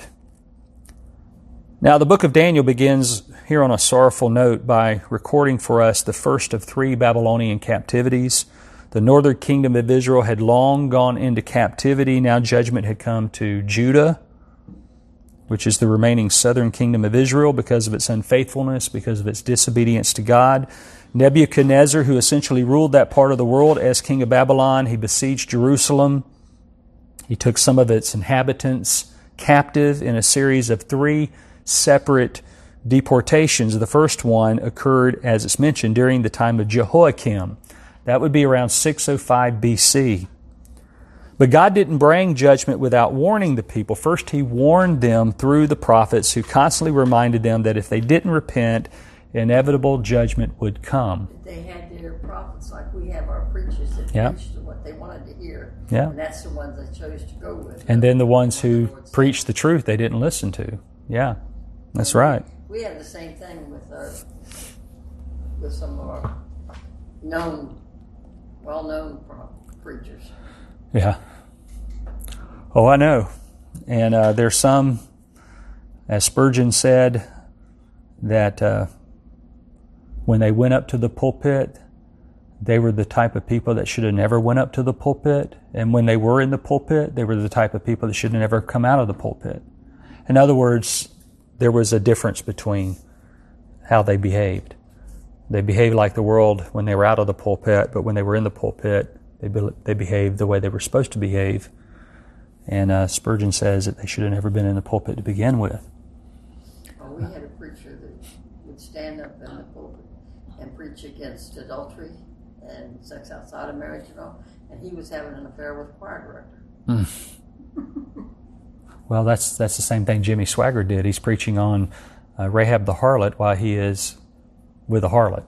Now, the book of Daniel begins here on a sorrowful note by recording for us the first of three Babylonian captivities. The northern kingdom of Israel had long gone into captivity. Now judgment had come to Judah, which is the remaining southern kingdom of Israel, because of its unfaithfulness, because of its disobedience to God. Nebuchadnezzar, who essentially ruled that part of the world as king of Babylon, he besieged Jerusalem. He took some of its inhabitants captive in a series of three separate deportations. The first one occurred, as it's mentioned, during the time of Jehoiakim. That would be around six oh five B C. But God didn't bring judgment without warning the people. First, He warned them through the prophets, who constantly reminded them that if they didn't repent, inevitable judgment would come. They had their prophets, like we have our preachers that Yeah. preached what they wanted to hear. Yeah. And that's the ones they chose to go with. And then the ones who preached the truth they didn't listen to. Yeah, that's right. We have the same thing with our, with some of our known, well-known preachers. Yeah. Oh, I know. And uh, there's some, as Spurgeon said, that uh, when they went up to the pulpit, they were the type of people that should have never went up to the pulpit. And when they were in the pulpit, they were the type of people that should have never come out of the pulpit. In other words, there was a difference between how they behaved. They behaved like the world when they were out of the pulpit, but when they were in the pulpit, they be, they behaved the way they were supposed to behave. And uh, Spurgeon says that they should have never been in the pulpit to begin with. Oh, we had a preacher that would stand up in the pulpit and preach against adultery and sex outside of marriage and all, and he was having an affair with the choir director. Mm. Well, that's that's the same thing Jimmy Swaggart did. He's preaching on uh, Rahab the harlot while he is with a harlot.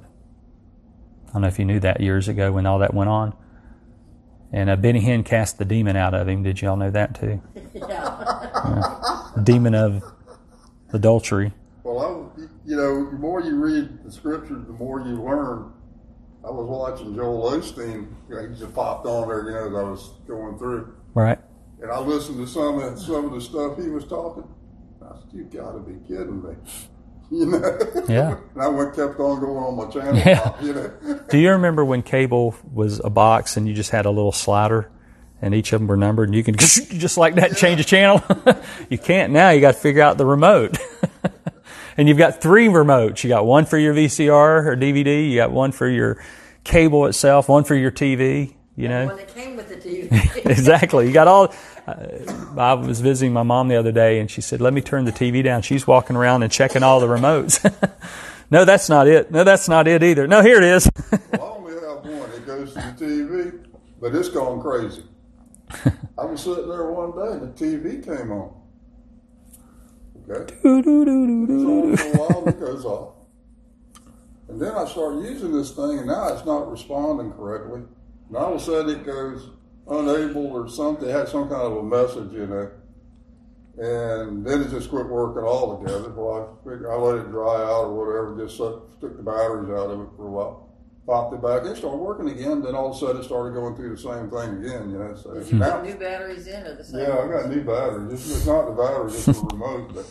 I don't know if you knew that years ago when all that went on. And uh, Benny Hinn cast the demon out of him. Did y'all know that too? Yeah. uh, demon of adultery. Well, I, you know, the more you read the scriptures, the more you learn. I was watching Joel Osteen. You know, he just popped on there, you know, as I was going through. Right. And I listened to some of some of the stuff he was talking. I said, "You got to be kidding me!" You know. Yeah. And I went kept on going on my channel. Yeah. You know. Do you remember when cable was a box and you just had a little slider, and each of them were numbered, and you can just like that change a channel? You can't now. You got to figure out the remote. And you've got three remotes. You got one for your V C R or D V D. You got one for your cable itself. One for your T V. You know. When it came with the T V. Exactly. You got all. Uh, I was visiting my mom the other day, and she said, "Let me turn the T V down." She's walking around and checking all the remotes. No, that's not it. No, that's not it either. No, here it is. Well, I only have one. It goes to the T V, but it's gone crazy. I was sitting there one day, and the T V came on. Okay. Do, do, do, do, It's on do. for a while, it goes off. And then I start using this thing, and now it's not responding correctly. And all of a sudden it goes unable or something. It had some kind of a message in it. And then it just quit working altogether. Well, I figured I let it dry out or whatever, just took the batteries out of it for a while. Popped it back. It started working again. Then all of a sudden it started going through the same thing again. You know, so Did you now, put new batteries in or the same? yeah, I got new batteries. It's, it's not the battery, it's the remote. But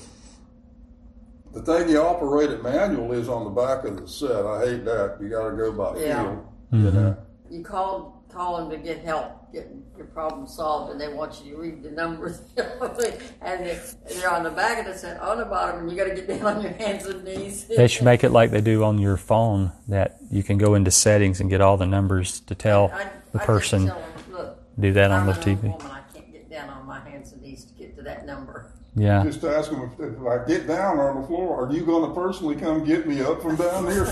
the thing you operate it manual is on the back of the set. I hate that. You got to go by Yeah. feel. You know. You call call them to get help, get your problem solved, and they want you to read the numbers. And they're on the back of the set, on the bottom, and you got to get down on your hands and knees. They should make it like they do on your phone, that you can go into settings and get all the numbers to tell I, the I person. just tell them, look, Do that on I'm the an T old V. woman, I can't get down on my hands and knees to get to that number. Yeah. Just ask them if, if I get down on the floor, are you going to personally come get me up from down here?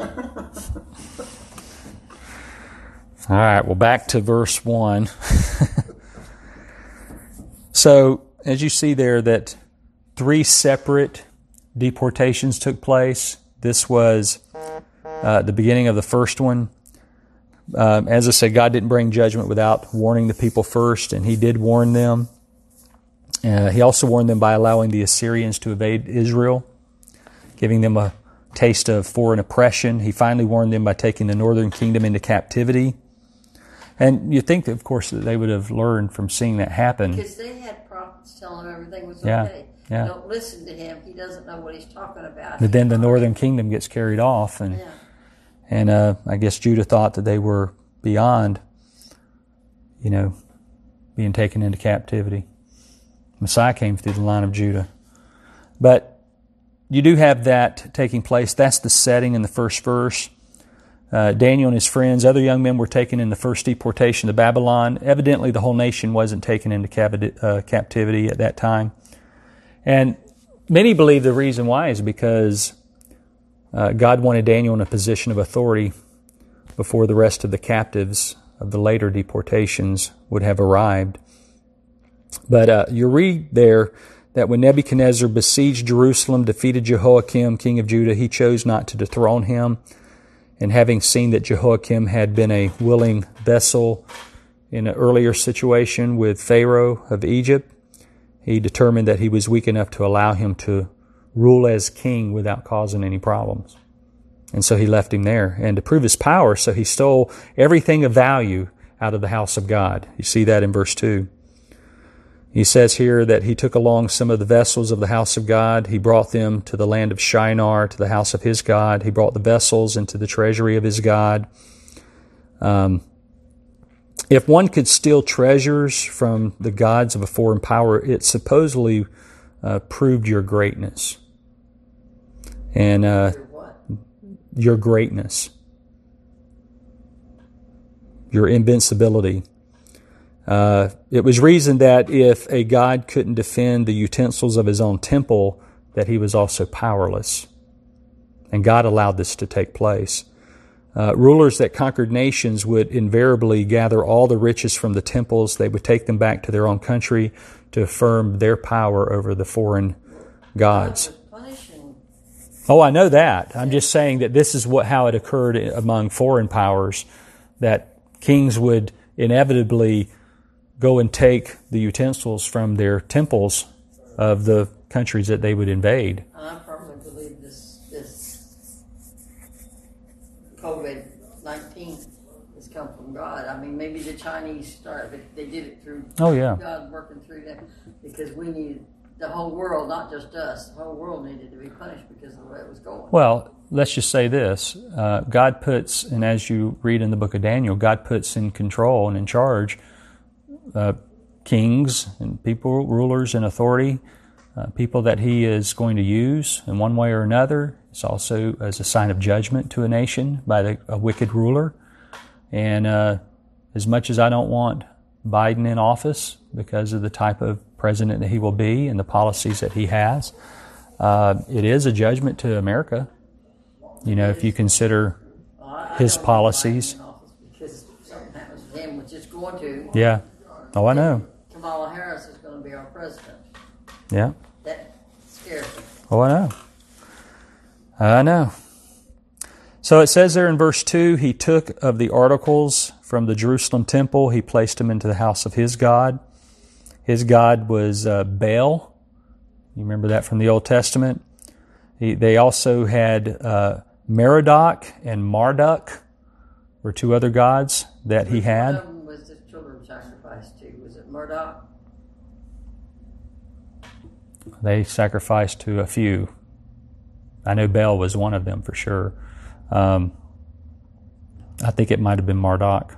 All right, well, back to verse one. So, as you see there, that three separate deportations took place. This was uh, the beginning of the first one. Um, as I said, God didn't bring judgment without warning the people first, and He did warn them. Uh, he also warned them by allowing the Assyrians to invade Israel, giving them a taste of foreign oppression. He finally warned them by taking the northern kingdom into captivity. And you think, of course, that they would have learned from seeing that happen. Because they had prophets telling them everything was Yeah, okay. yeah. Don't listen to him. He doesn't know what he's talking about. But then the northern kingdom gets carried off, and Yeah. and uh, I guess Judah thought that they were beyond, you know, being taken into captivity. Messiah came through the line of Judah. But you do have that taking place. That's the setting in the first verse. Uh, Daniel and his friends, other young men, were taken in the first deportation to Babylon. Evidently, the whole nation wasn't taken into cav- uh, captivity at that time. And many believe the reason why is because uh, God wanted Daniel in a position of authority before the rest of the captives of the later deportations would have arrived. But uh, you read there that when Nebuchadnezzar besieged Jerusalem, defeated Jehoiakim, king of Judah, he chose not to dethrone him. And having seen that Jehoiakim had been a willing vessel in an earlier situation with Pharaoh of Egypt, he determined that he was weak enough to allow him to rule as king without causing any problems. And so he left him there. And to prove his power, so he stole everything of value out of the house of God. You see that in verse two. He says here that he took along some of the vessels of the house of God. He brought them to the land of Shinar, to the house of his God. He brought the vessels into the treasury of his God. Um, if one could steal treasures from the gods of a foreign power, it supposedly uh, proved your greatness. And uh, your greatness. Your invincibility. Uh, it was reasoned that if a god couldn't defend the utensils of his own temple, that he was also powerless. And God allowed this to take place. Uh, rulers that conquered nations would invariably gather all the riches from the temples. They would take them back to their own country to affirm their power over the foreign gods. Oh, I know that. I'm just saying that this is what how it occurred among foreign powers, that kings would inevitably go and take the utensils from their temples of the countries that they would invade. And I firmly believe this this COVID nineteen has come from God. I mean, maybe the Chinese started, but they did it through oh, yeah. God working through them, because we needed the whole world, not just us. The whole world needed to be punished because of the way it was going. Well, let's just say this. Uh, God puts, and as you read in the book of Daniel, God puts in control and in charge Uh, kings and people, rulers in authority, uh, people that he is going to use in one way or another. It's also as a sign of judgment to a nation by the, a wicked ruler. And uh, as much as I don't want Biden in office because of the type of president that he will be and the policies that he has, uh, it is a judgment to America. You know, if you consider his policies. Because something happens to him, which is going to. Yeah. Oh, I know. Kamala Harris is going to be our president. Yeah. That scares me. Oh, I know. I know. So it says there in verse two, he took of the articles from the Jerusalem temple, he placed them into the house of his God. His God was uh, Baal. You remember that from the Old Testament? He, they also had uh, Merodach and Marduk were two other gods that he had. One of them was the children sacrificed to. Was it Marduk? They sacrificed to a few. I know Baal was one of them for sure. Um, I think it might have been Marduk.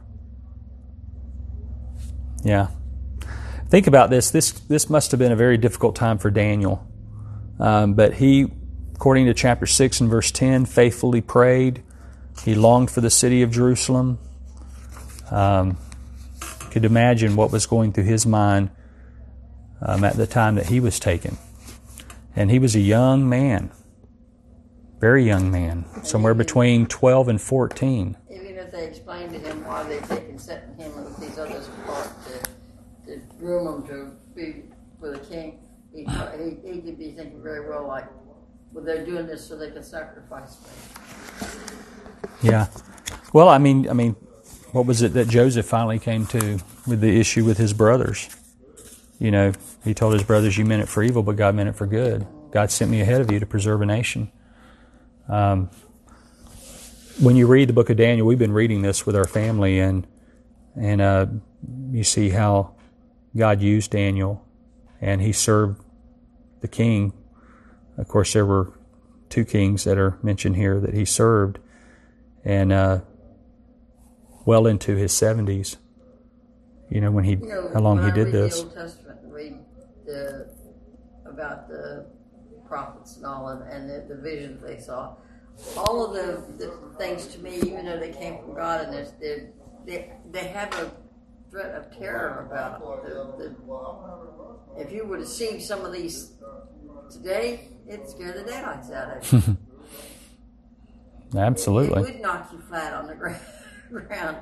Yeah. Think about this. This this must have been a very difficult time for Daniel. Um, but he, according to chapter six and verse ten, faithfully prayed. He longed for the city of Jerusalem. Um, could imagine what was going through his mind um, at the time that he was taken. And he was a young man. Very young man. Somewhere between twelve and fourteen. Even if they explained to him why they'd taken setting him with these others apart to, to groom him to be with a king, he, he, he could be thinking very well like, well, they're doing this so they can sacrifice me. Yeah. Well, I mean, I mean, what was it that Joseph finally came to with the issue with his brothers? You know, he told his brothers, you meant it for evil, but God meant it for good. God sent me ahead of you to preserve a nation. Um, when you read the book of Daniel, we've been reading this with our family, and and uh, you see how God used Daniel, and he served the king. Of course, there were two kings that are mentioned here that he served, and uh, well into his seventies. You know, when he You know, how long when he I did read this. the Old Testament and read the, about the prophets and all, and, and the, the visions they saw, all of the, the things to me, even though they came from God, and they they they have a threat of terror about them. The, the, if you were to see some of these today, it'd scare the daylights out of you. Absolutely. It would knock you flat on the ground.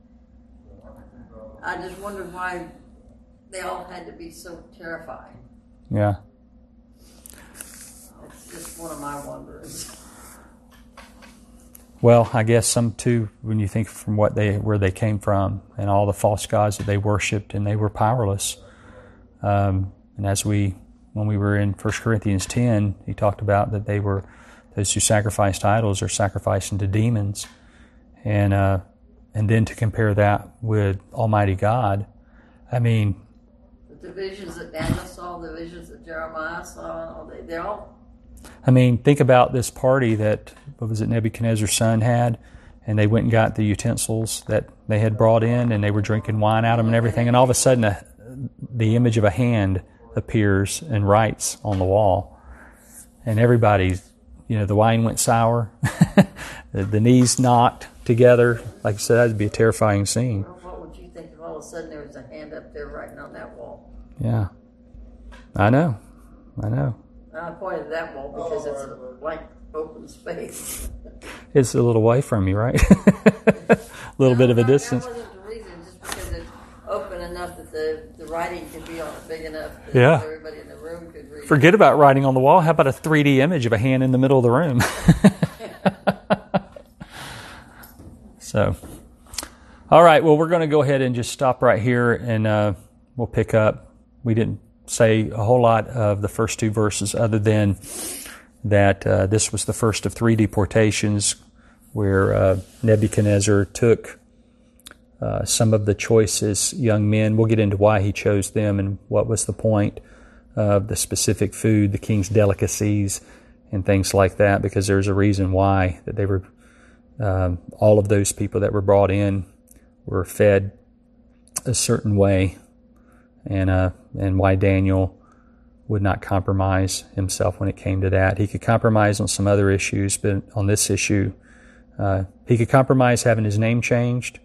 I just wondered why they all had to be so terrifying. Yeah. It's just one of my wonders. Well, I guess some too, when you think from what they where they came from and all the false gods that they worshipped, and they were powerless. Um, and as we, when we were in First Corinthians ten, he talked about that they were, those who sacrificed idols are sacrificing to demons. And uh, and then to compare that with Almighty God, I mean, the visions that Daniel saw, the visions that Jeremiah saw, all they, they all. I mean, think about this party that, what was it, Nebuchadnezzar's son had, and they went and got the utensils that they had brought in, and they were drinking wine out of them and everything, and all of a sudden a, the image of a hand appears and writes on the wall, and everybody's, you know, the wine went sour, the, the knees knocked together. Like I said, that would be a terrifying scene. Well, what would you think if all of a sudden there was a hand up there writing on that wall? Yeah, I know, I know. I pointed to that wall because it's a blank open space. It's a little away from you, right? A little no, bit of a no, distance. That wasn't the reason, just because it's open enough that the, the writing could be on it big enough that Yeah. everybody in the room could read. Forget about writing on the wall. How about a three D image of a hand in the middle of the room? So, all right. Well, we're going to go ahead and just stop right here, and uh, we'll pick up. We didn't say a whole lot of the first two verses, other than that uh, this was the first of three deportations, where uh, Nebuchadnezzar took uh, some of the choicest young men. We'll get into why he chose them and what was the point of the specific food, the king's delicacies, and things like that, because there's a reason why that they were, um, all of those people that were brought in were fed a certain way, and uh, and why Daniel would not compromise himself when it came to that. He could compromise on some other issues, but on this issue, uh, he could compromise having his name changed.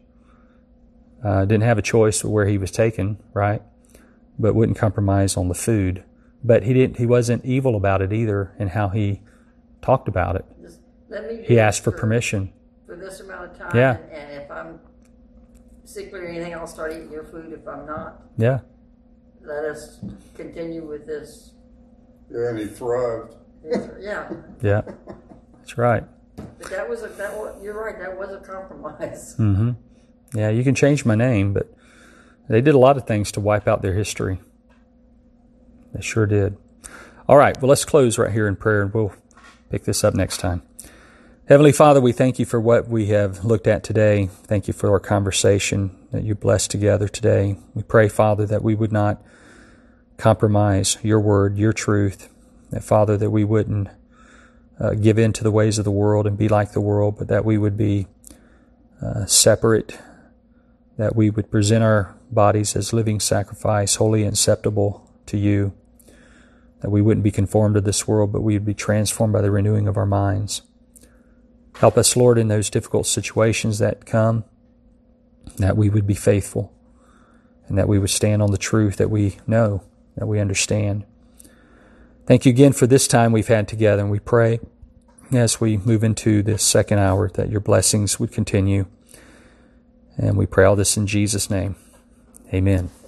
Uh, didn't have a choice of where he was taken, right? But wouldn't compromise on the food. But he didn't. He wasn't evil about it either, in how he talked about it. Just let me He asked for for, permission. for this amount of time. Yeah. And, and if I'm sickly or anything, I'll start eating your food. If I'm not, Yeah. let us continue with this. Yeah, and he thrived. Yeah. Yeah. That's right. But that was a, that was, you're right, that was a compromise. Mm-hmm. Yeah, you can change my name, but they did a lot of things to wipe out their history. They sure did. All right, well, let's close right here in prayer, and we'll pick this up next time. Heavenly Father, we thank you for what we have looked at today. Thank you for our conversation that you blessed together today. We pray, Father, that we would not compromise your word, your truth. That, Father, that we wouldn't uh, give in to the ways of the world and be like the world, but that we would be uh, separate, that we would present our bodies as living sacrifice, holy and acceptable to you, that we wouldn't be conformed to this world, but we would be transformed by the renewing of our minds. Help us, Lord, in those difficult situations that come, that we would be faithful, and that we would stand on the truth that we know, that we understand. Thank you again for this time we've had together, and we pray as we move into this second hour that your blessings would continue. And we pray all this in Jesus' name. Amen.